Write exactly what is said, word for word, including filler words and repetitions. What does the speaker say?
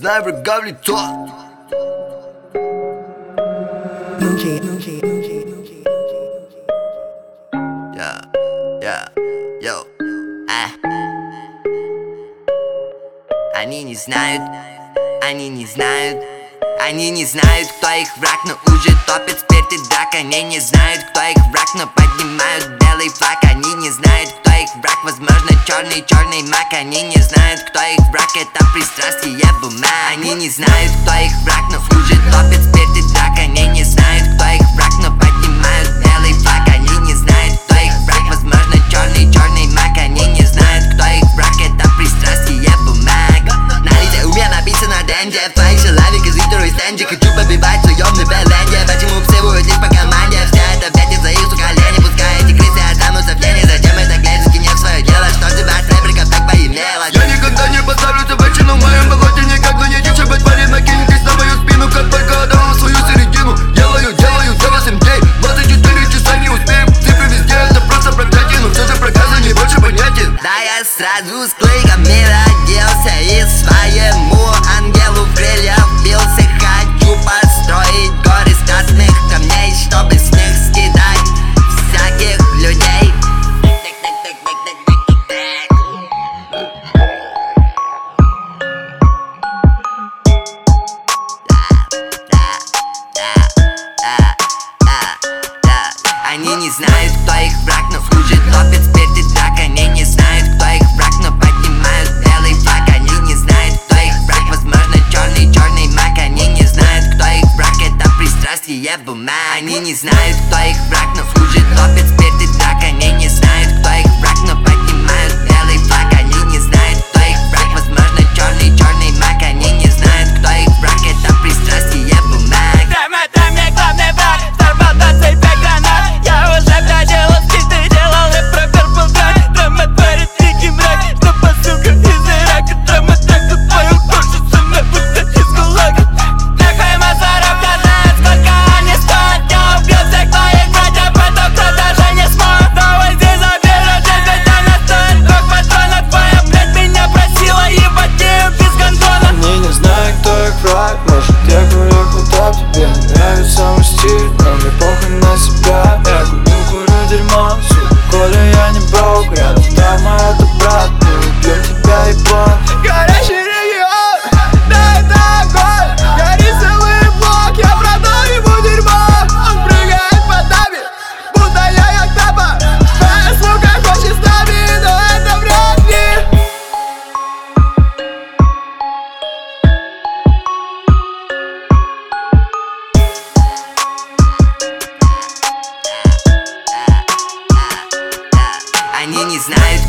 знаю врага в лицо. Я, я, йоу, а. Они не знают, они не знают, они не знают, кто их враг, но уже топят спирт и драк. Они не знают, кто их враг, но поднимают белый флаг. Они не знают, кто их враг, возможно черный, черный маг. Они не знают, кто их враг, это пристрастие бумаг. Они не знают, кто их враг, но уже топят спирт и драк. Они не знают, кто их враг, но поднимают белый флаг. Они не знают, кто их враг, возможно черный, черный маг. Они не знают, кто их враг, это пристрастие бумаг. На лице у меня написано Дэнди, в твоих желаниях зрителей стенде. Хочу побивать в своем Неверленде. Почему все будут лишь по команде? Вся эта вятит за их колени. Пускай эти крысы останутся в тени. Зачем это глядя не в свое дело? Что тебя с рэпериком так поимело? Я никогда не поставлю собачину в моем болоте. Никогда не дичь, быть твари, накинетесь на мою спину. Как только отдам в свою середину. Делаю, делаю за восемь дней, двадцать четыре часа не успеем. Цифры везде, это просто проклятие. Но все же проказа не больше понятен. Да я сразу с клейком мира оделся и своему ангелу в крылья вбился. Хочу построить горы с красных камней, чтобы с них скидать всяких людей. Они не знают, кто их враг, но уже топят спирт и драк. Они не знают, кто их враг, но поднимают белый флаг. Они не знают, кто их враг, возможно черный, черный маг. Они не знают, кто их враг, это пристрастие бумаг. Они не знают, кто их враг, но уже топят спирт и драк. Они не знают, кто их враг, но поднимают белый флаг. Они не знают, кто их враг, возможно черный, черный маг. Они не знают, кто их враг, это пристрастие бумаг. Рэм, это мне главный враг, взорвал двадцать пять гранат. Я уже проделал скидты, делал и провербал грань. Рэм творит дикий мрак, что посылка из Ирака. Рэм так твою кожу, сына будто из ГУЛАГа. Нахуй Мазаров, я знаю, сколько они стоят. Я убил всех твоих братьев, это кто даже не сможет. Но вот здесь заберешь, ведь она стоит как патрона. Твоя блядь меня просила ебать ею без гондона. Они не знают, кто их враг, может я говорю, кто тебе нравится мой стиль, но мне похуй на себя. Я курю, курю дерьмо, сука, коли я не брок. Рядом дама, это брат, мы убьем тебя, ебан. Горящий регион, да это огонь. Горит целый блок, я продал ему дерьмо. Он прыгает под нами, будто я як тапа. Твоя сука хочет с нами, но это вряд ли. Они не знают,